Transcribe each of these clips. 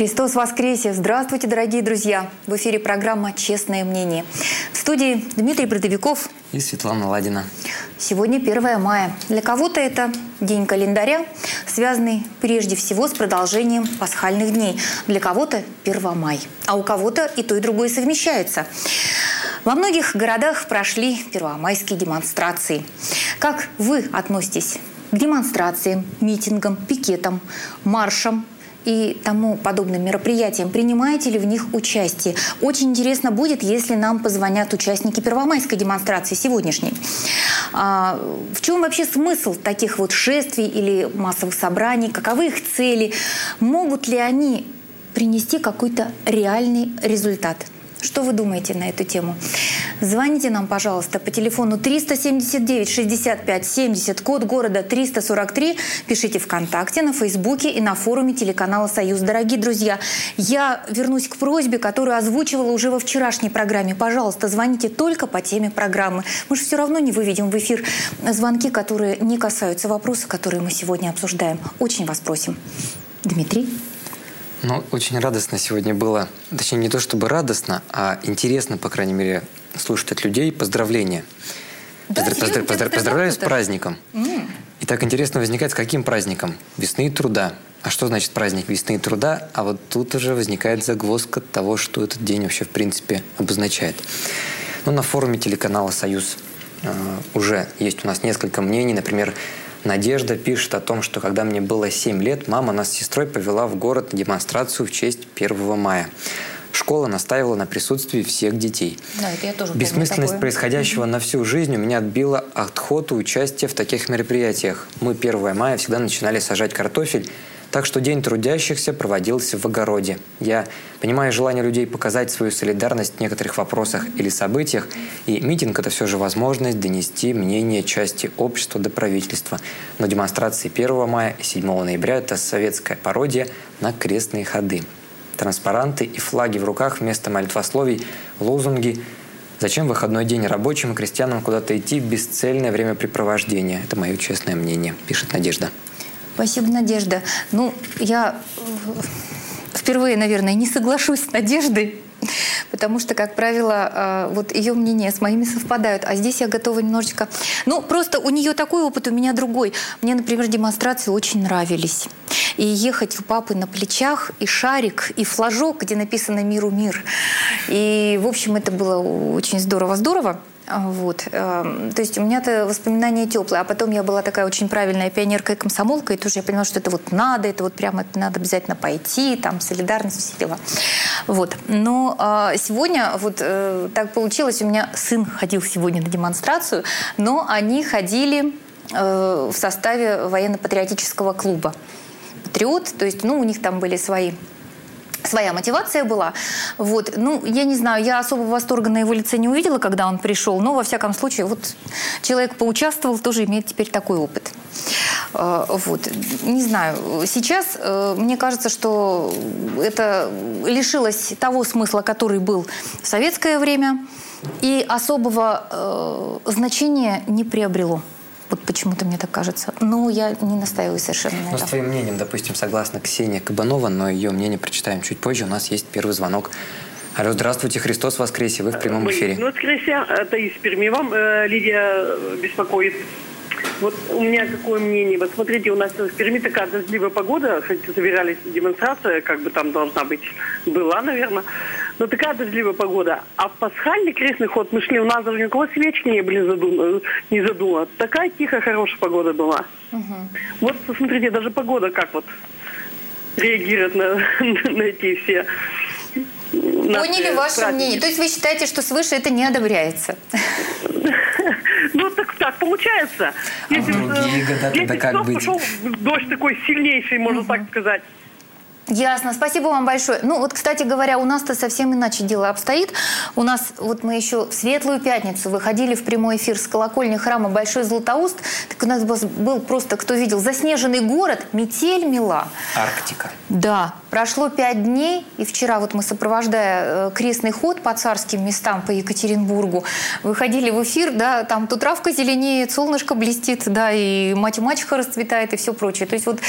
Христос воскресе! Здравствуйте, дорогие друзья! В эфире программа «Честное мнение». В студии Дмитрий Бродовиков и Светлана Ладина. Сегодня 1 мая. Для кого-то это день календаря, связанный прежде всего с продолжением пасхальных дней. Для кого-то 1 мая, а у кого-то и то, и другое совмещается. Во многих городах прошли первомайские демонстрации. Как вы относитесь к демонстрациям, митингам, пикетам, маршам и тому подобным мероприятиям? Принимаете ли в них участие? Очень интересно будет, если нам позвонят участники первомайской демонстрации сегодняшней. В чем вообще смысл таких вот шествий или массовых собраний? Каковы их цели? Могут ли они принести какой-то реальный результат? Что вы думаете на эту тему? Звоните нам, пожалуйста, по телефону 379-65-70, код города 343. Пишите ВКонтакте, на Фейсбуке и на форуме телеканала «Союз». Дорогие друзья, я вернусь к просьбе, которую озвучивала уже во вчерашней программе. Пожалуйста, звоните только по теме программы. Мы же все равно не выведем в эфир звонки, которые не касаются вопроса, которые мы сегодня обсуждаем. Очень вас просим. Дмитрий? Ну, очень радостно сегодня было. Точнее, не то чтобы радостно, а интересно, по крайней мере, слушать от людей поздравления. Да, Поздравляю с праздником. И так интересно возникает, с каким праздником? Весны и труда. А что значит праздник весны и труда? А вот тут уже возникает загвоздка того, что этот день вообще в принципе обозначает. Ну, на форуме телеканала «Союз» уже есть у нас несколько мнений. Например, Надежда пишет о том, что когда мне было 7 лет, мама нас с сестрой повела в город на демонстрацию в честь 1 мая. Школа настаивала на присутствии всех детей. Да, это я тоже Бессмысленность происходящего на всю жизнь у меня отбила охоту участия в таких мероприятиях. Мы 1 мая всегда начинали сажать картофель, так что День трудящихся проводился в огороде. Я понимаю желание людей показать свою солидарность в некоторых вопросах или событиях, и митинг – это все же возможность донести мнение части общества до правительства. Но демонстрации 1 мая и 7 ноября – это советская пародия на крестные ходы. Транспаранты и флаги в руках вместо молитвословий, лозунги. Зачем в выходной день рабочим и крестьянам куда-то идти в бесцельное времяпрепровождение? Это мое честное мнение, пишет Надежда. Спасибо, Надежда. Ну, я впервые, наверное, не соглашусь с Надеждой, потому что, как правило, вот ее мнения с моими совпадают. А здесь я готова немножечко... Ну, просто у нее такой опыт, у меня другой. Мне, например, демонстрации очень нравились. И ехать у папы на плечах, и шарик, и флажок, где написано «Миру мир». И, в общем, это было очень здорово-здорово. Вот. То есть у меня-то воспоминания теплые. А потом я была такая очень правильная пионерка и комсомолка, и тоже я поняла, что это вот надо, это вот прямо это надо обязательно пойти, там, солидарность, все дела. Вот. Но сегодня вот так получилось, у меня сын ходил сегодня на демонстрацию, но они ходили в составе военно-патриотического клуба «Патриот», то есть, ну, у них там были своя мотивация была. Вот. Ну, я не знаю, я особого восторга на его лице не увидела, когда он пришел, но, во всяком случае, вот человек поучаствовал, тоже имеет теперь такой опыт. Вот. Не знаю. Сейчас мне кажется, что это лишилось того смысла, который был в советское время, и особого значения не приобрело. Вот почему-то мне так кажется. Но я не настаиваю совершенно на этом. С твоим мнением, допустим, согласна Ксения Кабанова, но ее мнение прочитаем чуть позже. У нас есть первый звонок. Алло, здравствуйте, Христос воскресе, вы в прямом эфире. Воскресе, это из Перми. Вам Лидия беспокоит. Вот у меня какое мнение. Вот смотрите, у нас в Перми такая дождливая погода, хоть собирались демонстрация, как бы там должна быть, была, наверное. Но такая дождливая погода. А в пасхальный крестный ход мы шли, у нас даже никакого свечки не задуло. Такая тихая, хорошая погода была. Вот, посмотрите, даже погода как вот реагирует на эти все... Поняли ваше мнение. То есть вы считаете, что свыше это не одобряется? Ну, так получается. А в другие года тогда как быть? Пошел дождь такой сильнейший, можно так сказать. Ясно. Спасибо вам большое. Ну, вот, кстати говоря, у нас-то совсем иначе дело обстоит. У нас, вот мы еще в Светлую Пятницу выходили в прямой эфир с колокольни храма Большой Златоуст. Так у нас был просто, кто видел, заснеженный город, метель мела. Арктика. Да. Прошло 5 дней, и вчера вот мы, сопровождая крестный ход по царским местам по Екатеринбургу, выходили в эфир, да, там то травка зеленеет, солнышко блестит, да, и мать и мачеха расцветает, и все прочее. То есть вот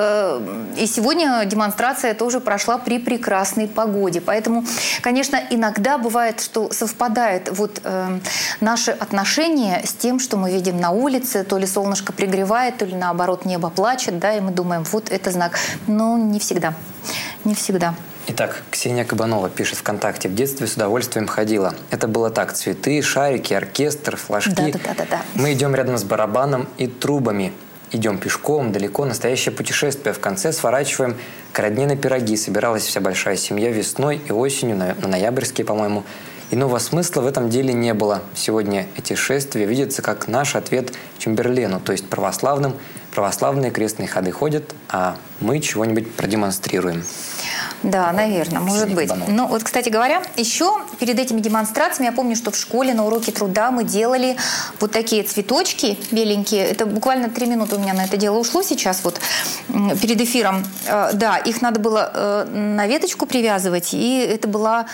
и сегодня демонстрация тоже прошла при прекрасной погоде. Поэтому, конечно, иногда бывает, что совпадает вот наши отношения с тем, что мы видим на улице, то ли солнышко пригревает, то ли наоборот небо плачет, да, и мы думаем, вот это знак. Но не всегда. Не всегда. Итак, Ксения Кабанова пишет ВКонтакте. В детстве с удовольствием ходила. Это было так. Цветы, шарики, оркестр, флажки. Да. Мы идем рядом с барабаном и трубами. Идем пешком, далеко, настоящее путешествие. В конце сворачиваем к родне на пироги. Собиралась вся большая семья весной и осенью, на ноябрьские, по-моему. Иного смысла в этом деле не было. Сегодня эти шествия видятся как наш ответ Чемберлену, то есть православным. Православные крестные ходы ходят, а мы чего-нибудь продемонстрируем. Да, наверное, может быть. Но вот, кстати говоря, еще перед этими демонстрациями, я помню, что в школе на уроке труда мы делали вот такие цветочки беленькие. Это буквально 3 минуты у меня на это дело ушло сейчас, вот перед эфиром. Да, их надо было на веточку привязывать, и это была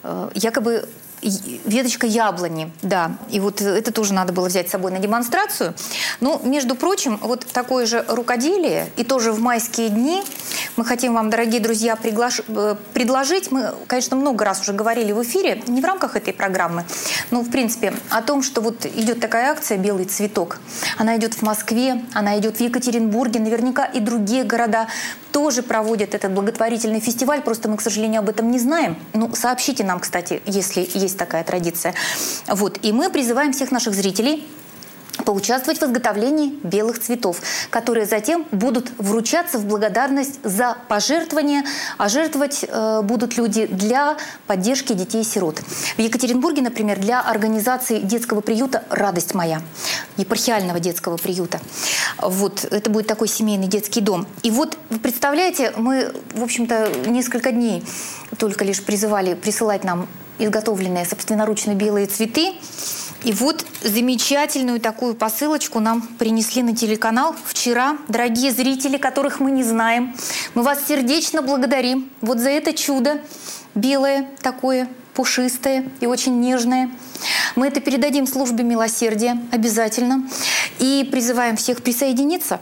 якобы веточка яблони, да. И вот это тоже надо было взять с собой на демонстрацию. Ну, между прочим, вот такое же рукоделие, и тоже в майские дни мы хотим вам, дорогие друзья, предложить. Мы, конечно, много раз уже говорили в эфире, не в рамках этой программы, но, в принципе, о том, что вот идет такая акция «Белый цветок». Она идет в Москве, она идет в Екатеринбурге, наверняка и другие города тоже проводят этот благотворительный фестиваль, просто мы, к сожалению, об этом не знаем. Ну, сообщите нам, кстати, если есть такая традиция. Вот. И мы призываем всех наших зрителей поучаствовать в изготовлении белых цветов, которые затем будут вручаться в благодарность за пожертвования, а жертвовать будут люди для поддержки детей-сирот. В Екатеринбурге, например, для организации детского приюта «Радость моя», епархиального детского приюта. Вот, это будет такой семейный детский дом. И вот, вы представляете, мы, в общем-то, несколько дней только лишь призывали присылать нам изготовленные собственноручно белые цветы. И вот замечательную такую посылочку нам принесли на телеканал вчера. Дорогие зрители, которых мы не знаем, мы вас сердечно благодарим вот за это чудо. Белое такое, пушистое и очень нежное. Мы это передадим службе милосердия обязательно. И призываем всех присоединиться.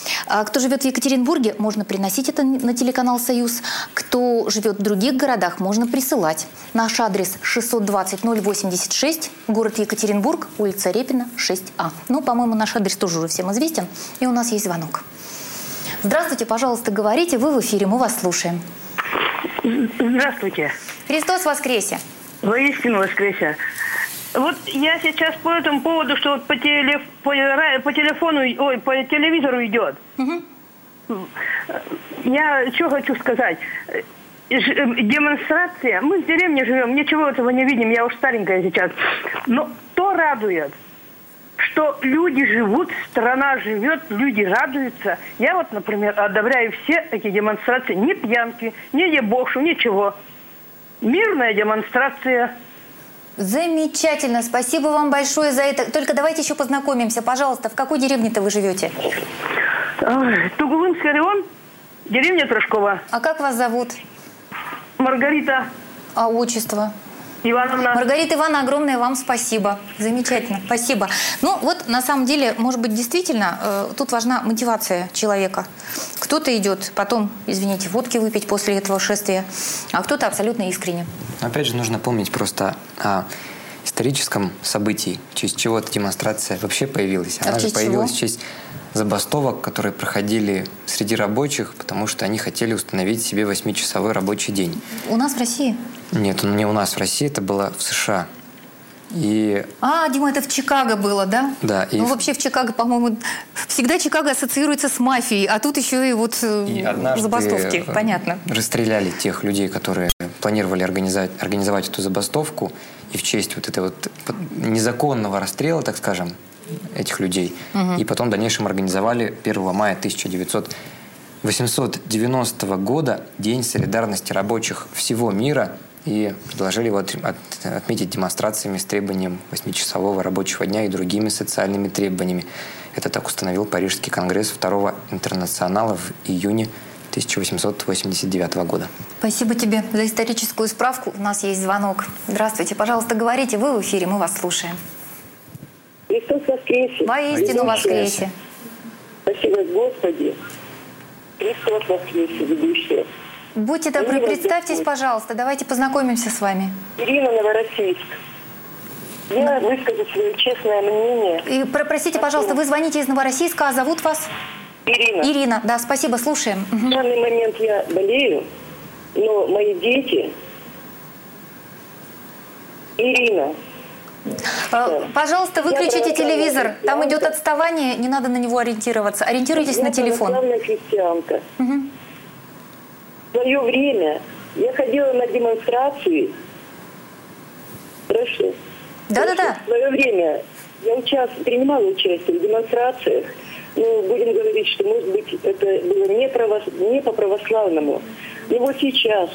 Кто живет в Екатеринбурге, можно приносить это на телеканал «Союз». Кто живет в других городах, можно присылать. Наш адрес 620-086, город Екатеринбург, улица Репина, 6А. Ну, по-моему, наш адрес тоже уже всем известен. И у нас есть звонок. Здравствуйте, пожалуйста, говорите. Вы в эфире, мы вас слушаем. Здравствуйте. Христос воскресе! Воистину воскресе! Вот я сейчас по этому поводу, что вот по телефону, по телевизору идет. Угу. Я что хочу сказать. Демонстрация. Мы в деревне живем, ничего этого не видим, я уж старенькая сейчас. Но то радует, что люди живут, страна живет, люди радуются. Я вот, например, одобряю все эти демонстрации. Ни пьянки, ни дебошу, ничего. Мирная демонстрация. Замечательно. Спасибо вам большое за это. Только давайте еще познакомимся. Пожалуйста, в какой деревне-то вы живете? Тугулымский район, деревня Трошкова. А как вас зовут? Маргарита. А отчество? Ивановна. Маргарита Ивановна, огромное вам спасибо. Замечательно. Спасибо. Ну вот, на самом деле, может быть, действительно, тут важна мотивация человека. Кто-то идет потом, извините, водки выпить после этого шествия, а кто-то абсолютно искренне. Опять же, нужно помнить просто о историческом событии, в честь чего эта демонстрация вообще появилась. Она же появилась в честь забастовок, которые проходили среди рабочих, потому что они хотели установить себе 8-часовой рабочий день. У нас в России? Нет, не у нас в России, это было в США. И... Дима, это в Чикаго было, да? Да. Ну, вообще в Чикаго, по-моему, всегда Чикаго ассоциируется с мафией, а тут еще и вот забастовки, понятно. Расстреляли тех людей, которые планировали организовать эту забастовку, и в честь вот этого вот незаконного расстрела, так скажем, этих людей. Угу. И потом в дальнейшем организовали 1 мая 1890 года День солидарности рабочих всего мира и предложили его отметить демонстрациями с требованием 8-часового рабочего дня и другими социальными требованиями. Это так установил Парижский конгресс 2-го интернационала в июне 1889 года. Спасибо тебе за историческую справку. У нас есть звонок. Здравствуйте, пожалуйста, говорите. Вы в эфире, мы вас слушаем. Христос воскресе! Воистину воскресе! Спасибо, Господи! Христос воскресе, ведущая! Будьте добры, представьтесь, пожалуйста. Давайте познакомимся с вами. Ирина, Новороссийск. Я выскажу свое честное мнение. И простите, пожалуйста, вы звоните из Новороссийска, а зовут вас? Ирина. Ирина, да, спасибо, слушаем. В данный момент я болею, но мои дети... Ирина. Пожалуйста, выключите телевизор. Там идет отставание, не надо на него ориентироваться. Ориентируйтесь на телефон. Я православная христианка. В свое время я ходила на демонстрации. Хорошо. Да-да-да. В свое время я принимала участие в демонстрациях. Ну, будем говорить, что, может быть, это было не по-православному. Но вот сейчас,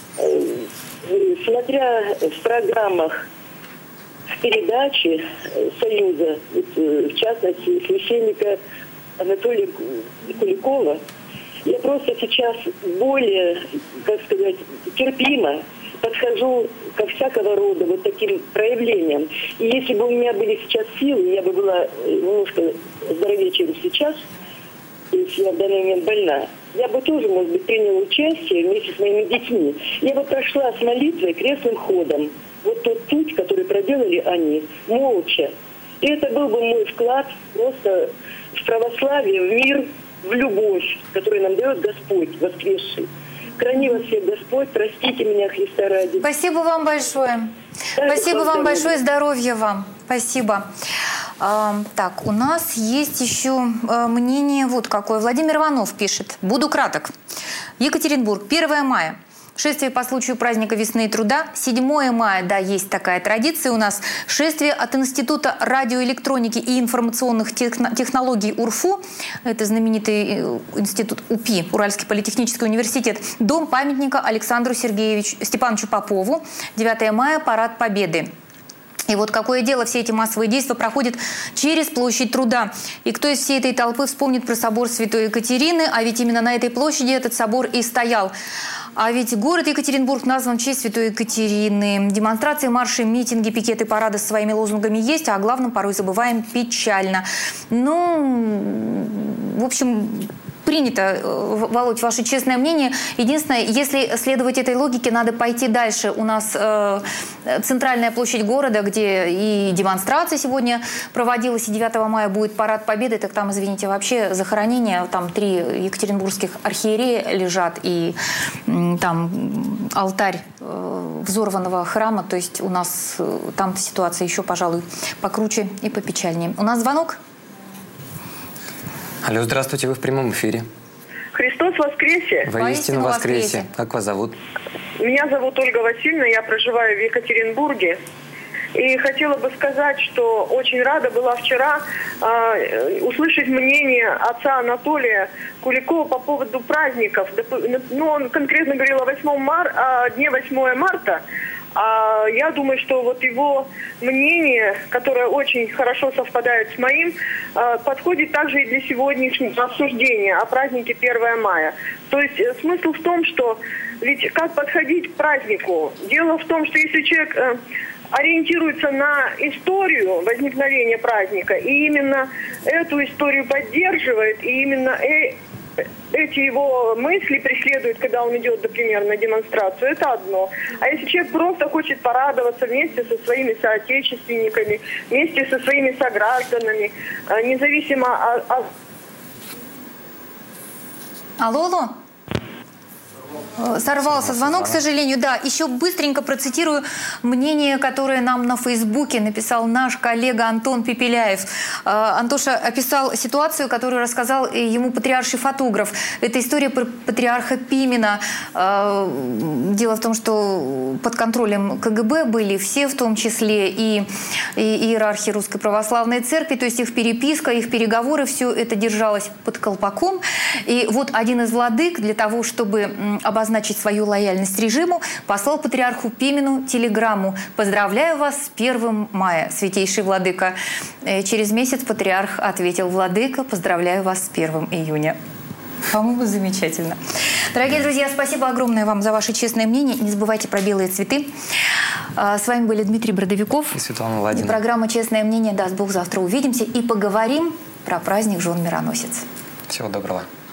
смотря в программах, в передаче Союза, в частности, священника Анатолия Куликова, я просто сейчас более, как сказать, терпимо подхожу ко всякого рода вот таким проявлениям. И если бы у меня были сейчас силы, я бы была немножко здоровее, чем сейчас, если я в данный момент больна, я бы тоже, может быть, приняла участие вместе с моими детьми. Я бы прошла с молитвой крестным ходом. Вот тот путь, который проделали они, молча. И это был бы мой вклад просто в православие, в мир, в любовь, которую нам дает Господь воскресший. Храни вас всех Господь, простите меня, Христа ради. Спасибо вам большое. Спасибо вам большое, здоровья вам. Спасибо. Так, у нас есть еще мнение вот какое. Владимир Иванов пишет. Буду краток. Екатеринбург, 1 мая. Шествие по случаю праздника весны и труда. 7 мая, да, есть такая традиция у нас. Шествие от Института радиоэлектроники и информационных технологий УРФУ. Это знаменитый институт УПИ, Уральский политехнический университет. Дом памятника Александру Степановичу Попову. 9 мая, парад Победы. И вот какое дело, все эти массовые действия проходят через площадь Труда. И кто из всей этой толпы вспомнит про собор Святой Екатерины, а ведь именно на этой площади этот собор и стоял. А ведь город Екатеринбург назван в честь Святой Екатерины. Демонстрации, марши, митинги, пикеты, парады со своими лозунгами есть, а о главном порой забываем печально. Ну, в общем... Принято, Володь, ваше честное мнение. Единственное, если следовать этой логике, надо пойти дальше. У нас центральная площадь города, где и демонстрация сегодня проводилась, и 9 мая будет парад Победы. Так там, извините, вообще захоронения. Там 3 екатеринбургских архиерея лежат, и там алтарь взорванного храма. То есть у нас там ситуация еще, пожалуй, покруче и попечальнее. У нас звонок? Алло, здравствуйте, вы в прямом эфире. Христос воскресе! Воистину воскресе! Как вас зовут? Меня зовут Ольга Васильевна, я проживаю в Екатеринбурге. И хотела бы сказать, что очень рада была вчера услышать мнение отца Анатолия Куликова по поводу праздников. Ну, он конкретно говорил о дне 8 марта. Я думаю, что вот его мнение, которое очень хорошо совпадает с моим, подходит также и для сегодняшнего обсуждения о празднике 1 мая. То есть смысл в том, что ведь как подходить к празднику? Дело в том, что если человек ориентируется на историю возникновения праздника и именно эту историю поддерживает, и именно эти его мысли преследуют, когда он идет, например, на демонстрацию, это одно. А если человек просто хочет порадоваться вместе со своими соотечественниками, вместе со своими согражданами, независимо от... Алло? Сорвался звонок, к сожалению. Да, еще быстренько процитирую мнение, которое нам на Фейсбуке написал наш коллега Антон Пепеляев. Антоша описал ситуацию, которую рассказал ему патриарший фотограф. Это история про патриарха Пимена. Дело в том, что под контролем КГБ были все, в том числе и иерархи Русской Православной Церкви, то есть их переписка, их переговоры, все это держалось под колпаком. И вот один из владык для того, чтобы обозначить свою лояльность режиму, послал патриарху Пимену телеграмму: «Поздравляю вас с 1 мая, святейший владыка». Через месяц патриарх ответил: «Владыка, поздравляю вас с 1 июня». По-моему, замечательно. Дорогие друзья, спасибо огромное вам за ваше честное мнение. Не забывайте про белые цветы. С вами были Дмитрий Бродовиков и Светлана Ладина. И программа «Честное мнение». Даст Бог, завтра увидимся и поговорим про праздник жен мироносец. Всего доброго.